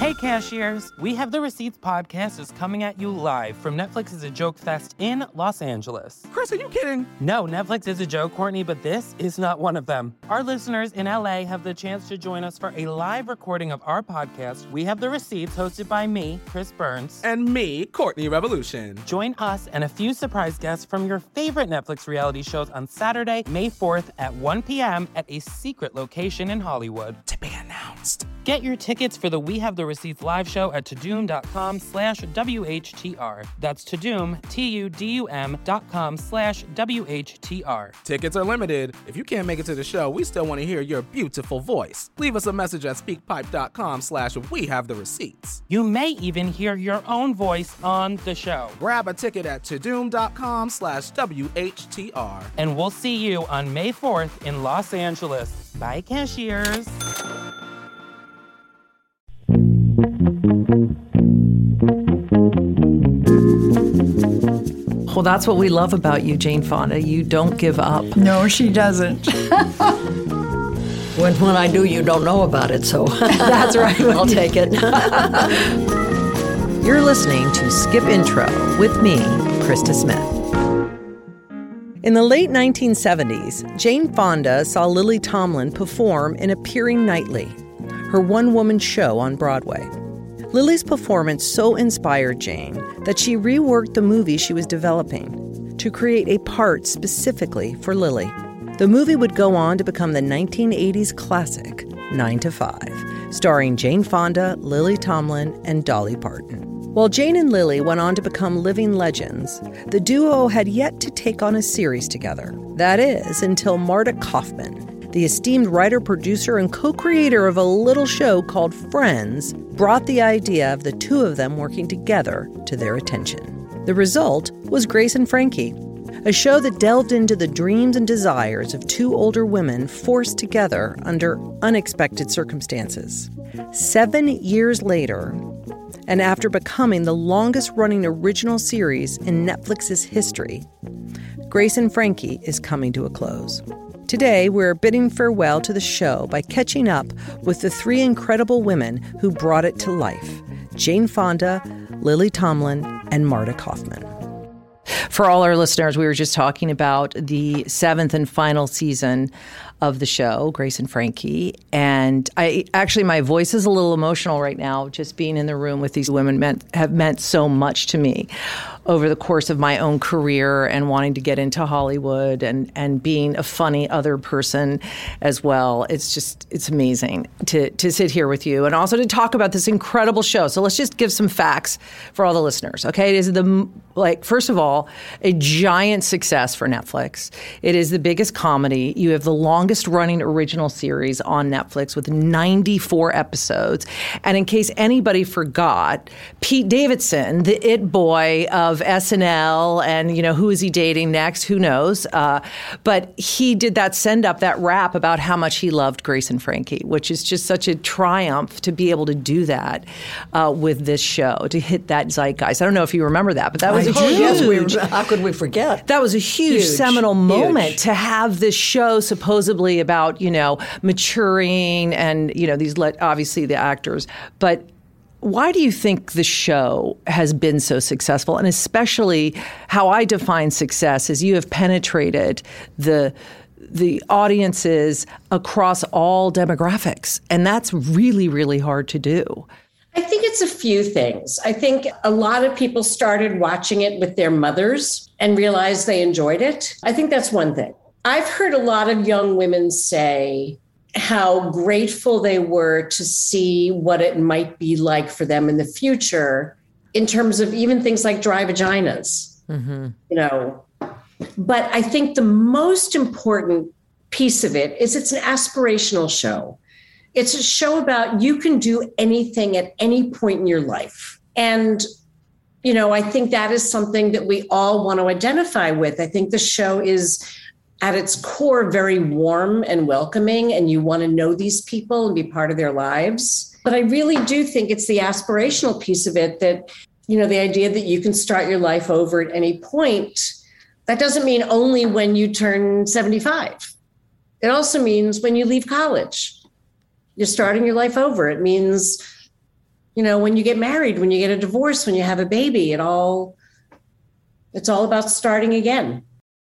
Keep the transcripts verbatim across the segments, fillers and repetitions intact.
Hey cashiers, We Have the Receipts podcast is coming at you live from Netflix's A Joke Fest in Los Angeles. Chris, are you kidding? No, Netflix is a joke, Courtney, but this is not one of them. Our listeners in L A have the chance to join us for a live recording of our podcast, We Have the Receipts, hosted by me, Chris Burns. And me, Courtney Revolution. Join us and a few surprise guests from your favorite Netflix reality shows on Saturday, May fourth at one p.m. at a secret location in Hollywood. To be announced. Get your tickets for the We Have the Receipts live show at Tudum.com slash WHTR. That's Tudum, T U D U M dot com slash W H T R. Tickets are limited. If you can't make it to the show, we still want to hear your beautiful voice. Leave us a message at speakpipe.com slash We Have the Receipts. You may even hear your own voice on the show. Grab a ticket at Tudum.com slash WHTR. And we'll see you on May fourth in Los Angeles. Bye, cashiers. Well, that's what we love about you, Jane Fonda. You don't give up. No, she doesn't. when when I do, you don't know about it, so that's right. I'll take it. You're listening to Skip Intro with me, Krista Smith. In the late nineteen seventies, Jane Fonda saw Lily Tomlin perform in Appearing Nightly, her one-woman show on Broadway. Lily's performance so inspired Jane that she reworked the movie she was developing to create a part specifically for Lily. The movie would go on to become the nineteen eighties classic, nine to five, starring Jane Fonda, Lily Tomlin, and Dolly Parton. While Jane and Lily went on to become living legends, the duo had yet to take on a series together. That is, until Marta Kauffman, the esteemed writer, producer, and co-creator of a little show called Friends, brought the idea of the two of them working together to their attention. The result was Grace and Frankie, a show that delved into the dreams and desires of two older women forced together under unexpected circumstances. Seven years later, and after becoming the longest-running original series in Netflix's history, Grace and Frankie is coming to a close. Today, we're bidding farewell to the show by catching up with the three incredible women who brought it to life: Jane Fonda, Lily Tomlin, and Marta Kauffman. For all our listeners, we were just talking about the seventh and final season of the show, Grace and Frankie. And I actually, my voice is a little emotional right now. Just being in the room with these women meant have meant so much to me over the course of my own career and wanting to get into Hollywood and, and being a funny other person as well. It's just, it's amazing to, to sit here with you and also to talk about this incredible show. So let's just give some facts for all the listeners, okay? It is the, like, first of all, a giant success for Netflix. It is the biggest comedy. You have the longest running original series on Netflix with ninety-four episodes. And in case anybody forgot, Pete Davidson, the it boy of S N L, and, you know, who is he dating next? Who knows? Uh, but he did that send up, that rap about how much he loved Grace and Frankie, which is just such a triumph to be able to do that uh, with this show, to hit that zeitgeist. I don't know if you remember that, but that was I, a oh, huge, yes, we, how could we forget? That was a huge, Huge, seminal moment huge. to have this show supposedly about, you know, maturing and, you know, these, le- obviously the actors. But why do you think the show has been so successful? And especially how I define success is you have penetrated the the audiences across all demographics. And that's really, really hard to do. I think it's a few things. I think a lot of people started watching it with their mothers and realized they enjoyed it. I think that's one thing. I've heard a lot of young women say how grateful they were to see what it might be like for them in the future in terms of even things like dry vaginas, mm-hmm. you know. But I think the most important piece of it is it's an aspirational show. It's a show about you can do anything at any point in your life. And, you know, I think that is something that we all want to identify with. I think the show is at its core very warm and welcoming, and you want to know these people and be part of their lives. But I really do think it's the aspirational piece of it that, you know, the idea that you can start your life over at any point. That doesn't mean only when you turn seventy-five. It also means when you leave college. You're starting your life over. It means you know, when you get married, when you get a divorce, when you have a baby, it all, it's all about starting again.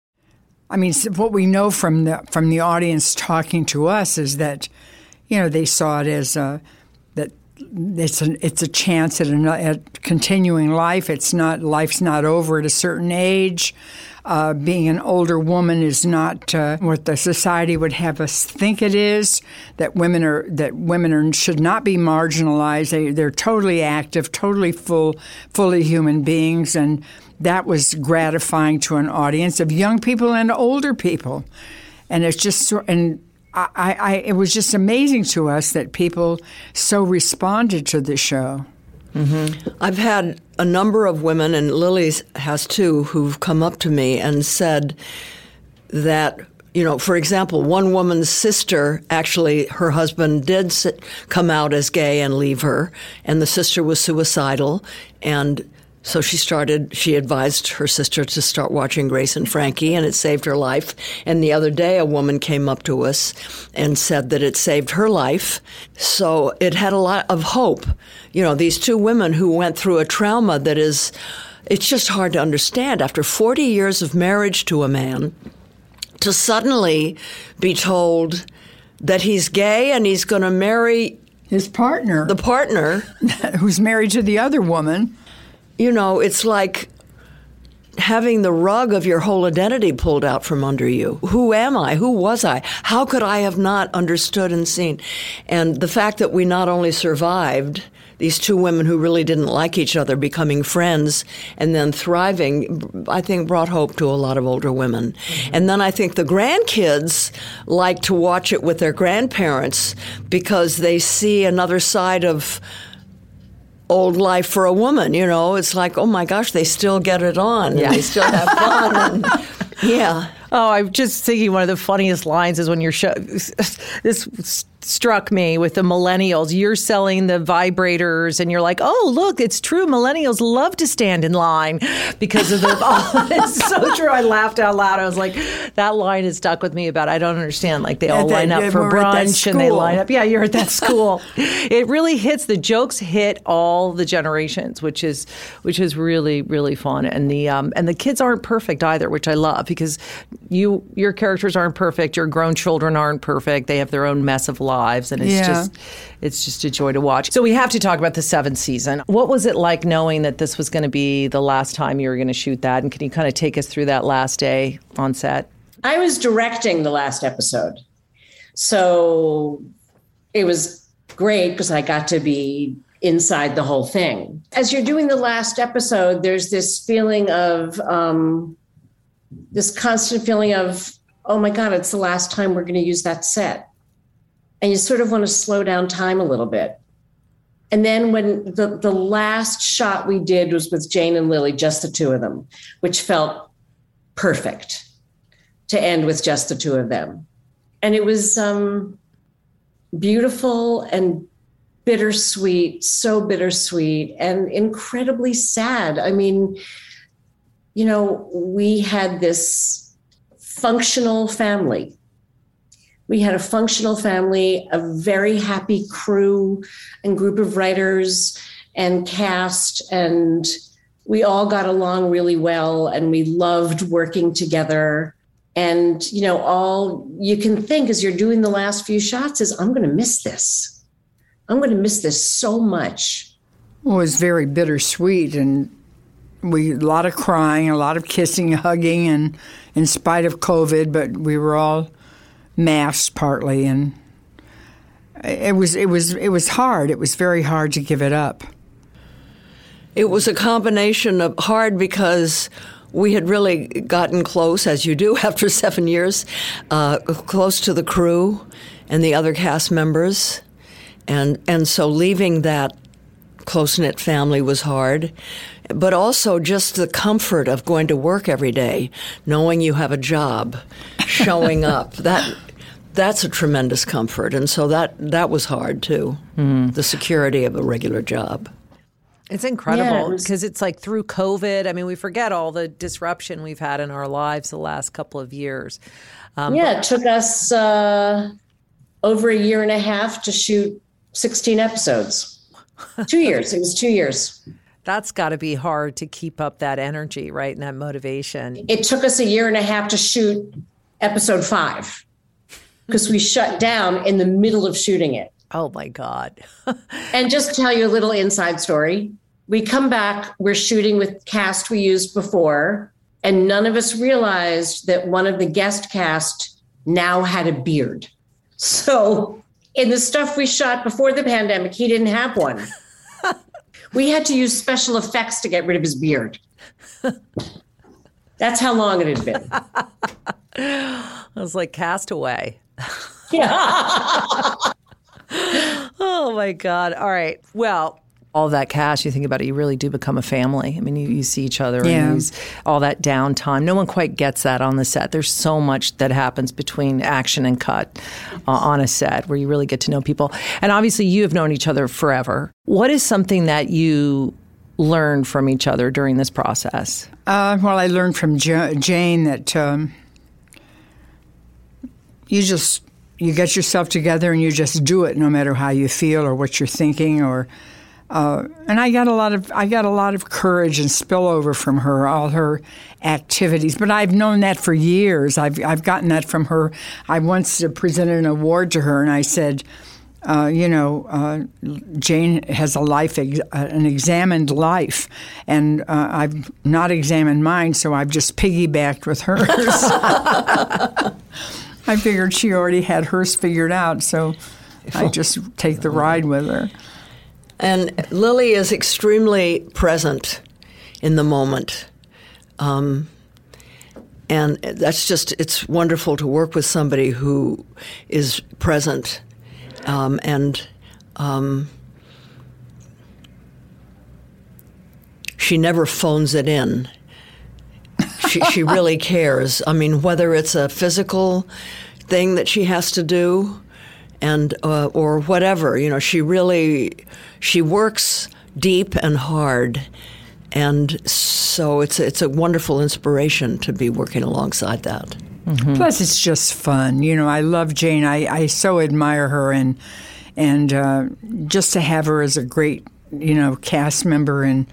I mean, what we know from the from the audience talking to us is that, you know, they saw it as a, that it's a, it's a chance at, a, at continuing life. It's not, life's not over at a certain age. Uh, being an older woman is not uh, what the society would have us think it is. That women are that women are should not be marginalized. They they're totally active, totally full, fully human beings, and that was gratifying to an audience of young people and older people. And it's just and I, I it was just amazing to us that people so responded to the show. Mm-hmm. I've had a number of women, and Lily has too, who've come up to me and said that, you know, for example, one woman's sister, actually, her husband did sit, come out as gay and leave her, and the sister was suicidal, and so she started, she advised her sister to start watching Grace and Frankie, and it saved her life. And the other day, a woman came up to us and said that it saved her life. So it had a lot of hope. You know, these two women who went through a trauma that is, it's just hard to understand. After forty years of marriage to a man, to suddenly be told that he's gay and he's going to marry his partner, the partner who's married to the other woman. You know, it's like having the rug of your whole identity pulled out from under you. Who am I? Who was I? How could I have not understood and seen? And the fact that we not only survived, these two women who really didn't like each other becoming friends and then thriving, I think brought hope to a lot of older women. Mm-hmm. And then I think the grandkids like to watch it with their grandparents because they see another side of old life for a woman, you know. It's like, oh my gosh, they still get it on. Yeah. And they still have fun. And, yeah. Oh, I'm just thinking one of the funniest lines is when you're show. This struck me with the millennials. You're selling the vibrators, and you're like, "Oh, look, it's true. Millennials love to stand in line because of the." Oh, it's so true. I laughed out loud. I was like, "That line has stuck with me." About I don't understand. Like they all that, line up for brunch, and they line up. Yeah, you're at that school. It really hits. The jokes hit all the generations, which is which is really really fun. And the um, and the kids aren't perfect either, which I love because. You, your characters aren't perfect. Your grown children aren't perfect. They have their own mess of lives, and it's yeah. just, it's just a joy to watch. So we have to talk about the seventh season. What was it like knowing that this was going to be the last time you were going to shoot that? And can you kind of take us through that last day on set? I was directing the last episode, so it was great because I got to be inside the whole thing. As you're doing the last episode, there's this feeling of. Um, This constant feeling of, oh my God, it's the last time we're going to use that set. And you sort of want to slow down time a little bit. And then when the, the last shot we did was with Jane and Lily, just the two of them, which felt perfect to end with just the two of them. And it was um, beautiful and bittersweet, so bittersweet and incredibly sad. I mean, you know, we had this functional family. We had a functional family, a very happy crew and group of writers and cast, and we all got along really well, and we loved working together. And, you know, all you can think as you're doing the last few shots is, I'm going to miss this. I'm going to miss this so much. Well, it was very bittersweet, and we a lot of crying, a lot of kissing, hugging, and in spite of COVID, but we were all masked partly, and it was it was it was hard. It was very hard to give it up. It was a combination of hard because we had really gotten close, as you do after seven years, uh, close to the crew and the other cast members, and and so leaving that close-knit family was hard. But also just the comfort of going to work every day, knowing you have a job, showing up. That that's a tremendous comfort. And so that, that was hard, too, mm. the security of a regular job. It's incredible because yeah, it it's like through COVID. I mean, we forget all the disruption we've had in our lives the last couple of years. Um, yeah, it took us uh, over a year and a half to shoot sixteen episodes. Two years. It was two years. That's got to be hard to keep up that energy, right? And that motivation. It took us a year and a half to shoot episode five because we shut down in the middle of shooting it. Oh, my God. And just to tell you a little inside story. We come back, we're shooting with cast we used before, and none of us realized that one of the guest cast now had a beard. So in the stuff we shot before the pandemic, he didn't have one. We had to use special effects to get rid of his beard. That's how long it had been. I was like Castaway. Yeah. Oh, my God. All right. Well, all that cast, you think about it, you really do become a family. I mean, you, you see each other Yeah. and use all that downtime. No one quite gets that on the set. There's so much that happens between action and cut uh, on a set where you really get to know people. And obviously, you have known each other forever. What is something that you learned from each other during this process? Uh, well, I learned from jo- Jane that um, you just you get yourself together and you just do it, no matter how you feel or what you're thinking. Or uh, and I got a lot of I got a lot of courage and spillover from her, all her activities. But I've known that for years. I've I've gotten that from her. I once presented an award to her, and I said, Uh, you know, uh, Jane has a life, ex- an examined life, and uh, I've not examined mine, so I've just piggybacked with hers. I figured she already had hers figured out, so I just take the ride with her. And Lily is extremely present in the moment. Um, and that's just, it's wonderful to work with somebody who is present. Um, and um, she never phones it in. She, she really cares. I mean, whether it's a physical thing that she has to do, and uh, or whatever, you know, she really she works deep and hard, and so it's it's a wonderful inspiration to be working alongside that. Mm-hmm. Plus, it's just fun. You know, I love Jane. I, I so admire her, and and uh, just to have her as a great, you know, cast member and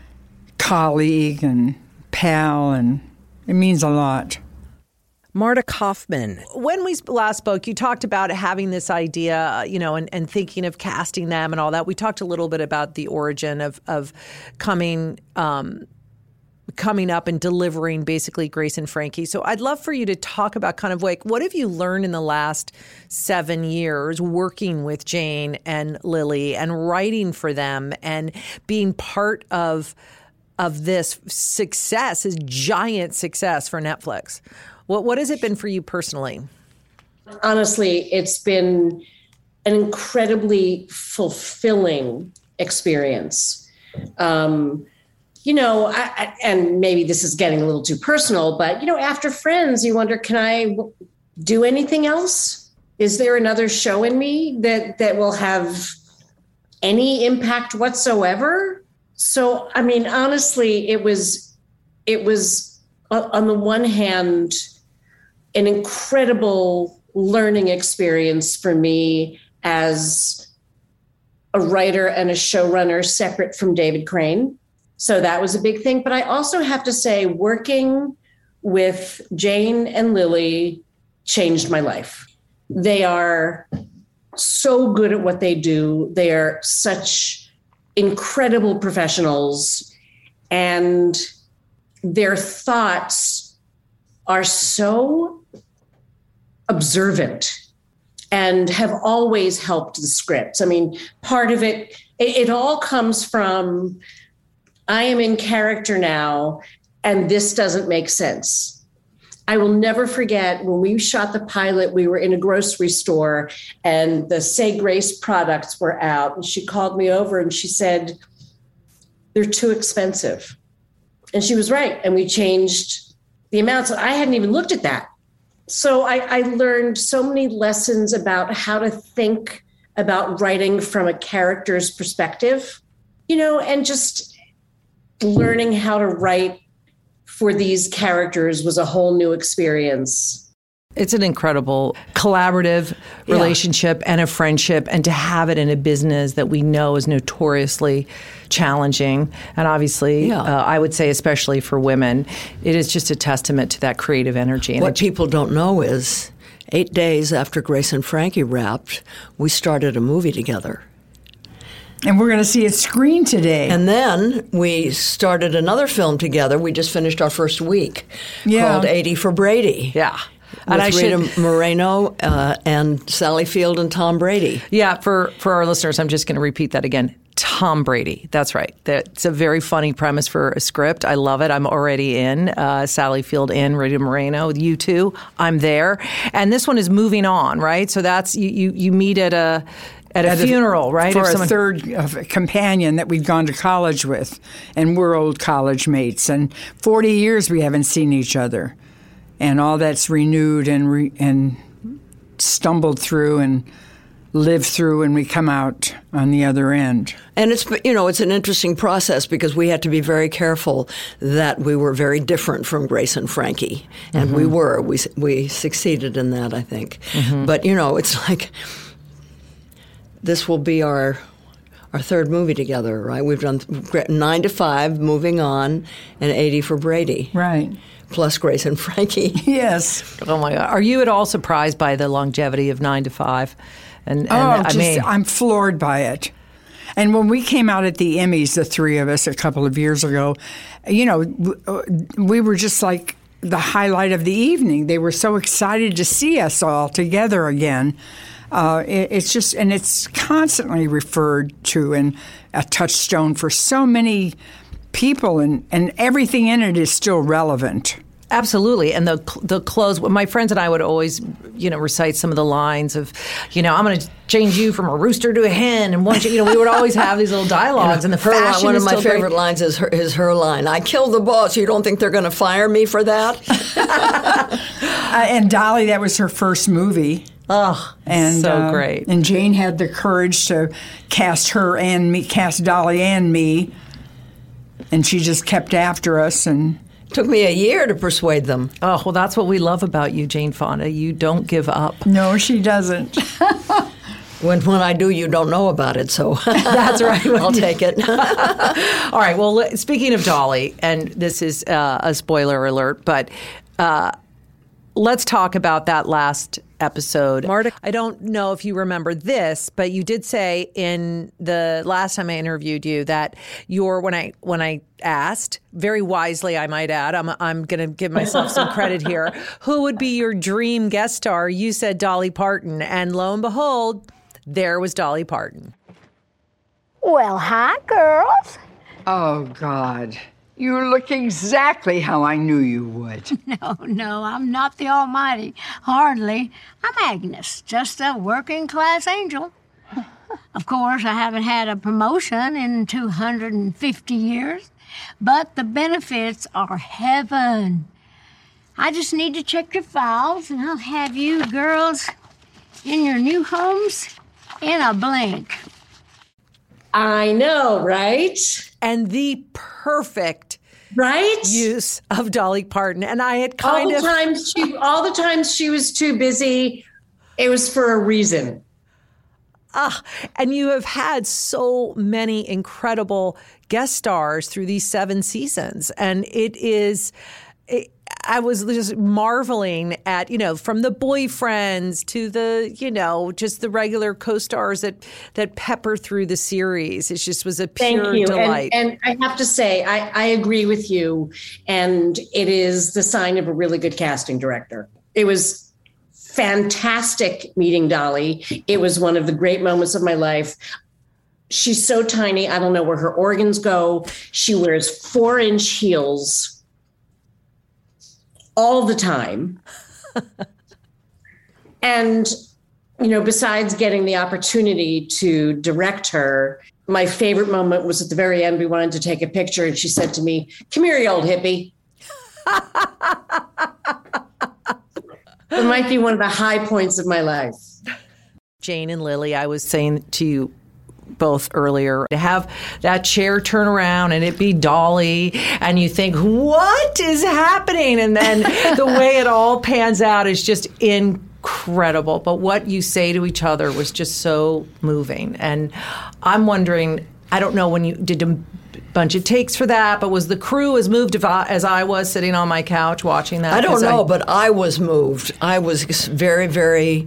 colleague and pal, and it means a lot. Marta Kauffman, when we last spoke, you talked about having this idea, you know, and, and thinking of casting them and all that. We talked a little bit about the origin of, of coming um, coming up and delivering basically Grace and Frankie. So I'd love for you to talk about kind of like, what have you learned in the last seven years working with Jane and Lily and writing for them and being part of of this success, this giant success for Netflix? What what has it been for you personally? Honestly, it's been an incredibly fulfilling experience. Um, you know, I, I, and maybe this is getting a little too personal, but, you know, after Friends, you wonder, can I w- do anything else? Is there another show in me that, that will have any impact whatsoever? So, I mean, honestly, it was, it was uh, on the one hand, an incredible learning experience for me as a writer and a showrunner separate from David Crane. So that was a big thing. But I also have to say, working with Jane and Lily changed my life. They are so good at what they do. They are such incredible professionals, and their thoughts are so observant and have always helped the scripts. I mean, part of it, it, it all comes from, I am in character now, and this doesn't make sense. I will never forget when we shot the pilot, we were in a grocery store and the Say Grace products were out. And she called me over and she said, they're too expensive. And she was right. And we changed the amounts. I hadn't even looked at that. So I, I learned so many lessons about how to think about writing from a character's perspective, you know, and just learning how to write for these characters was a whole new experience. It's an incredible collaborative relationship yeah. and a friendship, and to have it in a business that we know is notoriously challenging. And obviously, yeah. uh, I would say especially for women, it is just a testament to that creative energy. And what people don't know is eight days after Grace and Frankie wrapped, we started a movie together. And we're going to see it screened today. And then we started another film together. We just finished our first week yeah. called eighty for Brady. Yeah. With and I Rita should, Moreno uh, and Sally Field and Tom Brady. Yeah, for, for our listeners, I'm just going to repeat that again. Tom Brady. That's right. That's a very funny premise for a script. I love it. I'm already in. Uh, Sally Field in, Rita Moreno, you two. I'm there. And this one is moving on, right? So that's, you, you, you meet at a... At a At funeral, a, right? For someone... a third uh, companion that we'd gone to college with, and we're old college mates. And forty years we haven't seen each other. And all that's renewed and re- and stumbled through and lived through, and we come out on the other end. And it's, you know, it's an interesting process because we had to be very careful that we were very different from Grace and Frankie. And mm-hmm. we were. We, we succeeded in that, I think. Mm-hmm. But, you know, it's like... This will be our our third movie together, right? We've done nine to five, Moving On, and eighty for Brady. Right. Plus Grace and Frankie. Yes. Oh, my God. Are you at all surprised by the longevity of nine to five? And, and oh, I just, mean, I'm floored by it. And when we came out at the Emmys, the three of us, a couple of years ago, you know, we were just like the highlight of the evening. They were so excited to see us all together again. Uh, it, it's just, and it's constantly referred to and a touchstone for so many people, and, and everything in it is still relevant. Absolutely. And the the clothes, my friends and I would always, you know, recite some of the lines of, you know, I'm going to change you from a rooster to a hen. And once, you know, we would always have these little dialogues. And the her fashion line, one is of my still favorite great. lines is her, is her line, I killed the boss. You don't think they're going to fire me for that? uh, and Dolly, that was her first movie. Oh, and, so uh, great. And Jane had the courage to cast her and me, cast Dolly and me. And she just kept after us, and took me a year to persuade them. Oh, well, that's what we love about you, Jane Fonda. You don't give up. No, she doesn't. when when I do, you don't know about it, so that's right. I'll take it. All right. Well, speaking of Dolly, and this is uh, a spoiler alert, but uh, let's talk about that last episode. Marta, I don't know if you remember this, but you did say in the last time I interviewed you that you're, when I when I asked, very wisely I might add, I'm I'm going to give myself some credit here, who would be your dream guest star? You said Dolly Parton, and lo and behold, there was Dolly Parton. Well, hi, girls. Oh, God. You look exactly how I knew you would. No, no, I'm not the almighty. Hardly. I'm Agnes, just a working-class angel. Of course, I haven't had a promotion in two hundred fifty years, but the benefits are heaven. I just need to check your files, and I'll have you girls in your new homes in a blink. I know, right? And the perfect right use of Dolly Parton. And I had kind all the of times she all the times she was too busy, it was for a reason. Ah, and you have had so many incredible guest stars through these seven seasons. And it is it, I was just marveling at, you know, from the boyfriends to the, you know, just the regular co-stars that that pepper through the series. It just was a pure Thank you. delight. And, and I have to say, I, I agree with you. And it is the sign of a really good casting director. It was fantastic meeting Dolly. It was one of the great moments of my life. She's so tiny. I don't know where her organs go. She wears four inch heels all the time. And, you know, besides getting the opportunity to direct her, my favorite moment was at the very end. We wanted to take a picture, and she said to me, "Come here, you old hippie." It might be one of the high points of my life. Jane and Lily, I was saying to you both earlier. To have that chair turn around and it be Dolly, and you think, what is happening? And then the way it all pans out is just incredible. But what you say to each other was just so moving. And I'm wondering, I don't know when you did a bunch of takes for that, but was the crew as moved as I was sitting on my couch watching that? I don't know, I, but I was moved. I was very, very,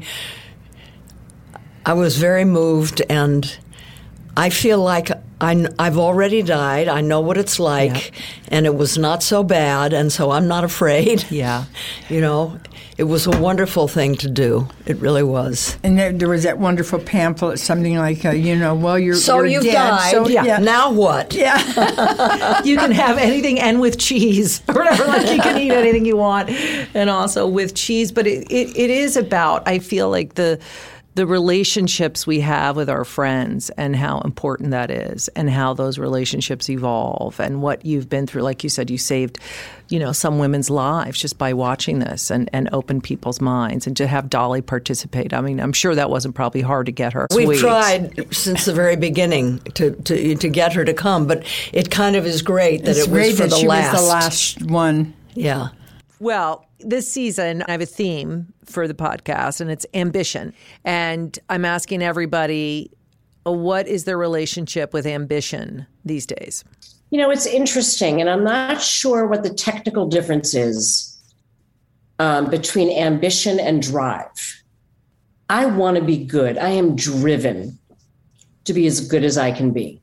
I was very moved, and I feel like I, I've already died. I know what it's like, yeah. and it was not so bad, and so I'm not afraid. Yeah. You know, it was a wonderful thing to do. It really was. And there, there was that wonderful pamphlet, something like, uh, you know, well, you're, so you're you've dead, died. so yeah. yeah. Now what? Yeah. You can have anything, and with cheese or whatever. Like you can eat anything you want, and also with cheese. But it, it, it is about, I feel like the the relationships we have with our friends and how important that is, and how those relationships evolve, and what you've been through. Like you said, you saved, you know, some women's lives just by watching this and, and open people's minds, and to have Dolly participate. I mean, I'm sure that wasn't probably hard to get her. We've Sweet. tried since the very beginning to, to to get her to come, but it kind of is great that it's it was great for that the she last. was the last one. Yeah. Well, this season, I have a theme for the podcast, and it's ambition. And I'm asking everybody, what is their relationship with ambition these days? You know, it's interesting, and I'm not sure what the technical difference is um, between ambition and drive. I want to be good. I am driven to be as good as I can be.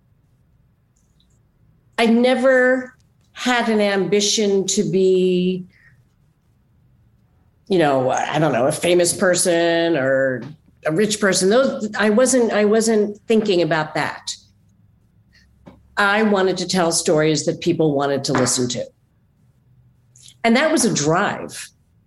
I never had an ambition to be, you know, I don't know, a famous person or a rich person. Those I wasn't I wasn't thinking about that. I wanted to tell stories that people wanted to listen to. And that was a drive.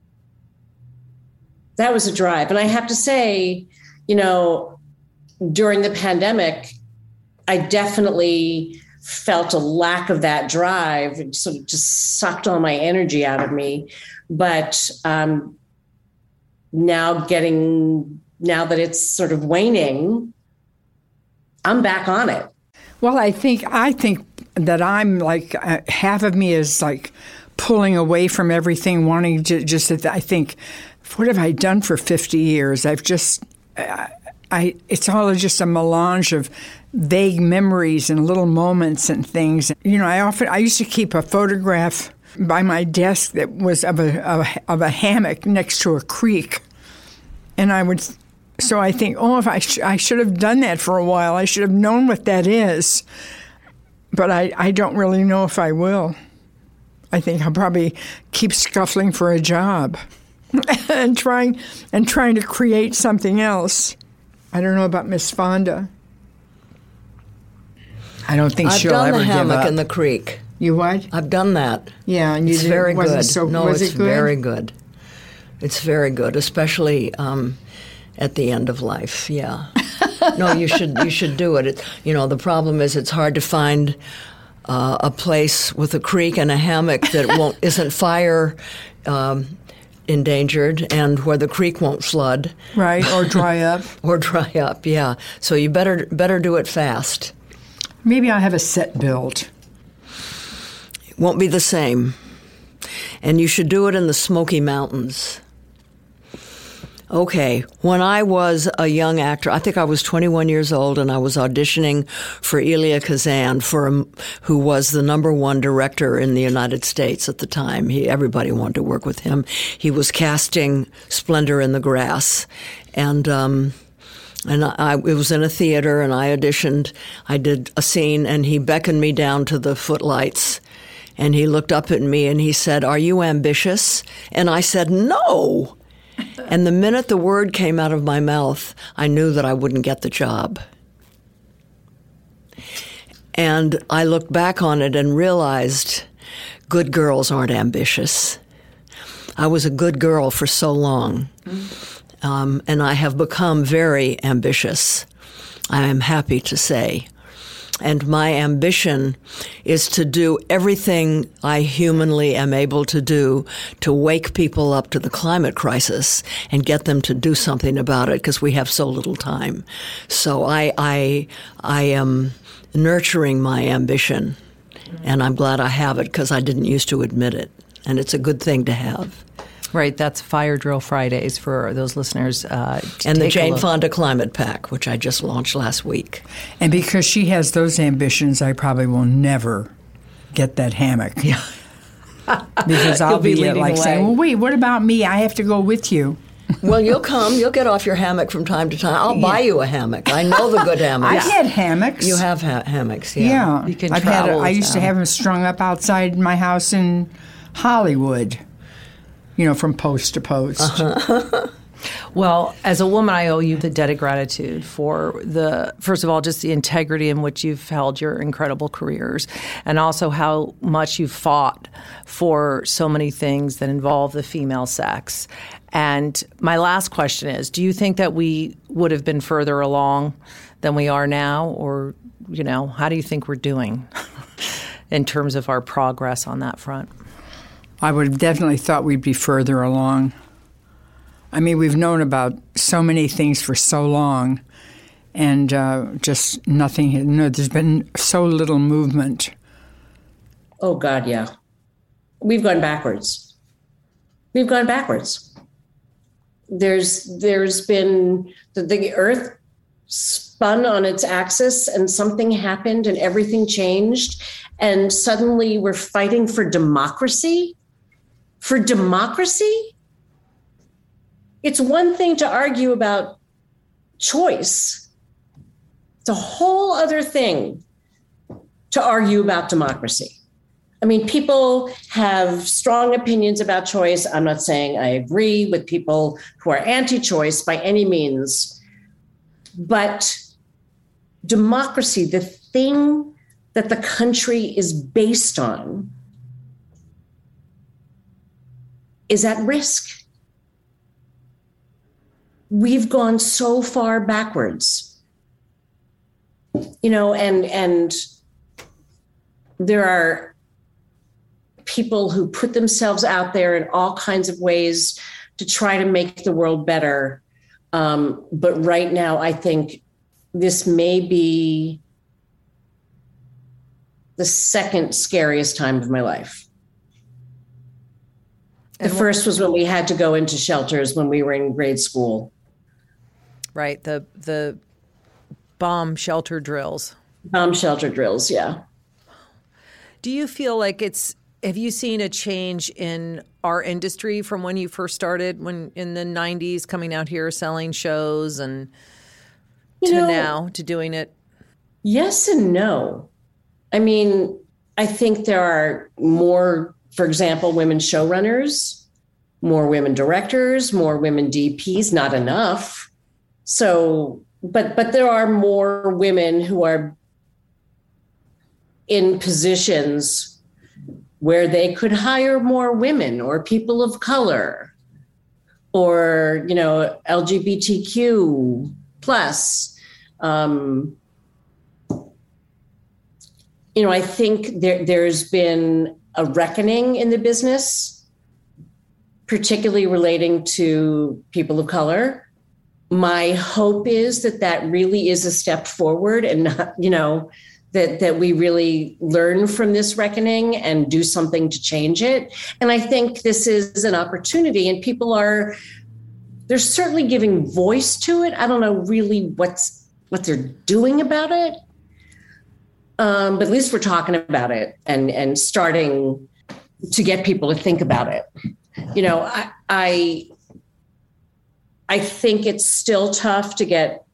That was a drive. And I have to say, you know, during the pandemic, I definitely felt a lack of that drive. It sort of just sucked all my energy out of me. But um, now getting, now that it's sort of waning, I'm back on it. Well, I think I think that I'm like, uh, half of me is like pulling away from everything, wanting to just, I think, what have I done for fifty years? I've just, uh, I it's all just a melange of vague memories and little moments and things. You know, I often, I used to keep a photograph by my desk that was of a, of a, of a hammock next to a creek. And I would, so I think, oh, if I, sh- I should have done that for a while. I should have known what that is. But I, I don't really know if I will. I think I'll probably keep scuffling for a job and trying and trying to create something else. I don't know about Miss Fonda. I don't think I've she'll done ever the give hammock up. in the creek. You what? I've done that. Yeah, and you it's did, very wasn't good. So, no, was it's it good? very good. It's very good, especially um, at the end of life. Yeah. No, you should you should do it. it. You know, the problem is it's hard to find uh, a place with a creek and a hammock that won't isn't fire um, endangered, and where the creek won't flood. Right, or dry up. or dry up. Yeah. So you better better do it fast. Maybe I'll have a set built. It won't be the same. And you should do it in the Smoky Mountains. Okay, when I was a young actor, I think I was twenty-one years old, and I was auditioning for Elia Kazan, for a, who was the number one director in the United States at the time. He, everybody wanted to work with him. He was casting Splendor in the Grass, and um, and I, it was in a theater, and I auditioned. I did a scene, and he beckoned me down to the footlights, and he looked up at me, and he said, "Are you ambitious?" And I said, "No." And the minute the word came out of my mouth, I knew that I wouldn't get the job. And I looked back on it and realized good girls aren't ambitious. I was a good girl for so long, um, and I have become very ambitious, I am happy to say. And my ambition is to do everything I humanly am able to do to wake people up to the climate crisis and get them to do something about it, because we have so little time. So I, I, I am nurturing my ambition, and I'm glad I have it, because I didn't used to admit it. And it's a good thing to have. Right, that's Fire Drill Fridays for those listeners. Uh, and the Jane Fonda Climate Pack, which I just launched last week. And because she has those ambitions, I probably will never get that hammock. Yeah. Because I'll be, be like away. saying, well, wait, what about me? I have to go with you. Well, you'll come. You'll get off your hammock from time to time. I'll buy you a hammock. I know the good hammocks. I've had hammocks. You have ha- hammocks, yeah. Yeah. You can I've had. travel I used them. to have them strung up outside my house in Hollywood. You know, from post to post. Uh-huh. Well, as a woman, I owe you the debt of gratitude for the, first of all, just the integrity in which you've held your incredible careers, and also how much you've fought for so many things that involve the female sex. And my last question is, do you think that we would have been further along than we are now? Or, you know, how do you think we're doing in terms of our progress on that front? I would have definitely thought we'd be further along. I mean, we've known about so many things for so long, and uh, just nothing. You know, there's been so little movement. Oh, God, yeah. We've gone backwards. We've gone backwards. There's there's been the, the earth spun on its axis, and something happened, and everything changed, and suddenly we're fighting for democracy. For democracy? It's one thing to argue about choice. It's a whole other thing to argue about democracy. I mean, people have strong opinions about choice. I'm not saying I agree with people who are anti-choice by any means, but democracy, the thing that the country is based on, is at risk. We've gone so far backwards, you know, and and there are people who put themselves out there in all kinds of ways to try to make the world better. Um, but right now, I think this may be the second scariest time of my life. The first was when we had to go into shelters when we were in grade school. Right, the the bomb shelter drills. Bomb shelter drills, yeah. Do you feel like it's, have you seen a change in our industry from when you first started, when in the nineties, coming out here selling shows, and You to know, now, to doing it? Yes and no. I mean, I think there are more, for example, women showrunners, more women directors, more women D Ps, not enough. So, but but there are more women who are in positions where they could hire more women or people of color or, you know, L G B T Q plus. Um, you know, I think there, there's been a reckoning in the business, particularly relating to people of color. My hope is that that really is a step forward, and not, you know, that, that we really learn from this reckoning and do something to change it. And I think this is an opportunity, and people are, they're certainly giving voice to it. I don't know really what's what they're doing about it. Um, but at least we're talking about it and, and starting to get people to think about it. You know, I, I, I think it's still tough to get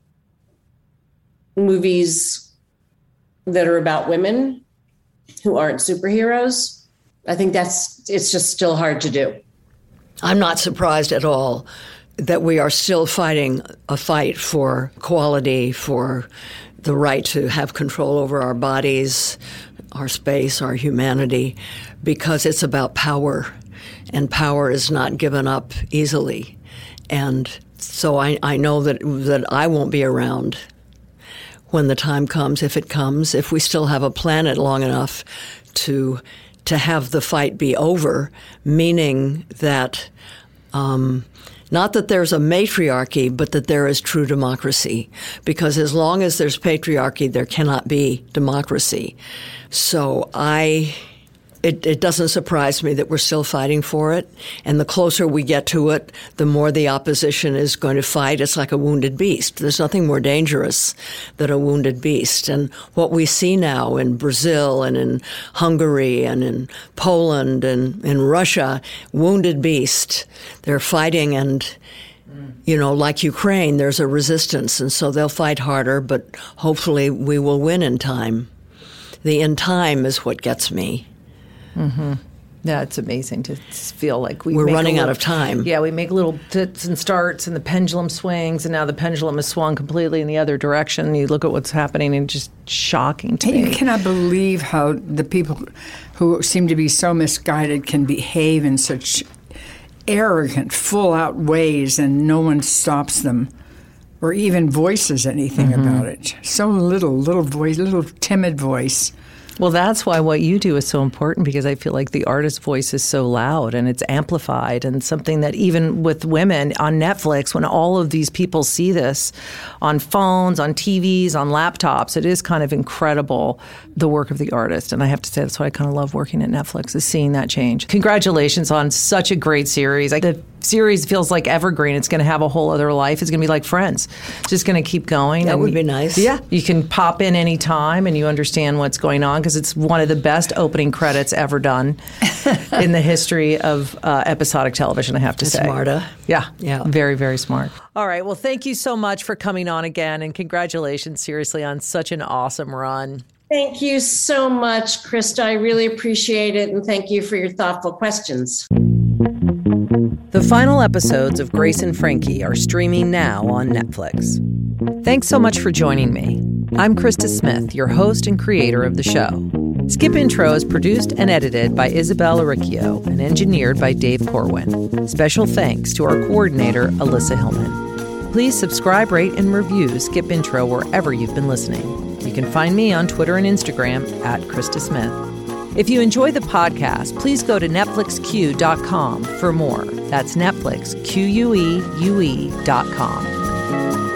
movies that are about women who aren't superheroes. I think that's, it's just still hard to do. I'm not surprised at all that we are still fighting a fight for equality, for the right to have control over our bodies, our space, our humanity, because it's about power, and power is not given up easily. And so I, I know that that I won't be around when the time comes, if it comes, if we still have a planet long enough to to have the fight be over, meaning that um, not that there's a matriarchy, but that there is true democracy. Because as long as there's patriarchy, there cannot be democracy. So I... It, it doesn't surprise me that we're still fighting for it. And the closer we get to it, the more the opposition is going to fight. It's like a wounded beast. There's nothing more dangerous than a wounded beast. And what we see now in Brazil and in Hungary and in Poland and in Russia, wounded beast. They're fighting and, you know, like Ukraine, there's a resistance. And so they'll fight harder, but hopefully we will win in time. The in time is what gets me. Mm-hmm. Yeah, it's amazing to feel like we we're make running little, out of time. Yeah, we make little fits and starts, and the pendulum swings, and now the pendulum has swung completely in the other direction. You look at what's happening, and it's just shocking to you me. You cannot believe how the people who seem to be so misguided can behave in such arrogant, full-out ways, and no one stops them or even voices anything mm-hmm. about it. So little, little voice, little timid voice. Well, that's why what you do is so important, because I feel like the artist's voice is so loud and it's amplified, and something that even with women on Netflix, when all of these people see this on phones, on T Vs, on laptops, it is kind of incredible, the work of the artist. And I have to say, that's why I kind of love working at Netflix, is seeing that change. Congratulations on such a great series. Like, the series feels like evergreen. It's going to have a whole other life. It's going to be like Friends. It's just going to keep going. That and would be nice. Yeah. You can pop in any time and you understand what's going on, because it's one of the best opening credits ever done in the history of uh, episodic television, I have to That's say. Smarta. Yeah. Yeah. Very, very smart. All right. Well, thank you so much for coming on again, and congratulations, seriously, on such an awesome run. Thank you so much, Krista. I really appreciate it, and thank you for your thoughtful questions. The final episodes of Grace and Frankie are streaming now on Netflix. Thanks so much for joining me. I'm Krista Smith, your host and creator of the show. Skip Intro is produced and edited by Isabel Aricchio and engineered by Dave Corwin. Special thanks to our coordinator, Alyssa Hillman. Please subscribe, rate, and review Skip Intro wherever you've been listening. You can find me on Twitter and Instagram at Krista Smith. If you enjoy the podcast, please go to Netflix Q dot com for more. That's Netflix, Q U E U E dot com.